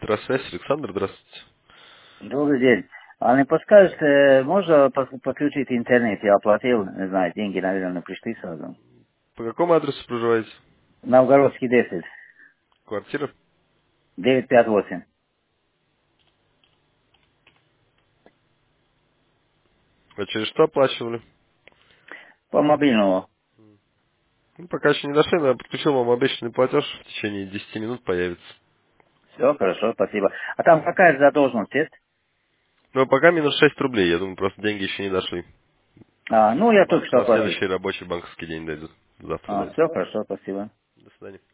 Центра связи. Александр, здравствуйте. Добрый день. А не подскажете, можно подключить интернет? Я оплатил, не знаю, деньги, наверное, пришли сразу. По какому адресу проживаете? Новгородский 10, Квартира? 958. А через что оплачивали? По мобильному. Ну, пока еще не дошли, но я подключил вам обещанный платеж. В течение 10 минут появится. Все, хорошо, спасибо. А там какая задолженность есть? Но пока минус 6 рублей. Я думаю, просто деньги еще не дошли. А, ну, я только Банк что на оплатил. следующий рабочий банковский день дойдут. Завтра А, дойдут. все, хорошо, спасибо. До свидания.